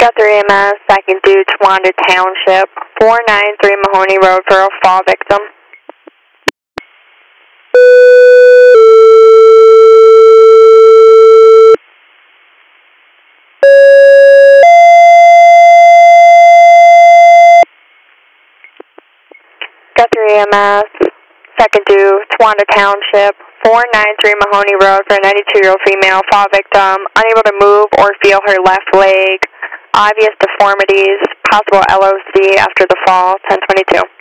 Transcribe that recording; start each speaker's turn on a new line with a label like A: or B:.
A: Guthrie EMS, second due Towanda Township, 493 Mahoney Road for a fall victim. Guthrie EMS, second due Towanda Township, 493 Mahoney Road for a 92-year-old female fall victim, unable to move or feel her left leg, obvious deformities, possible LOC after the fall, 1022.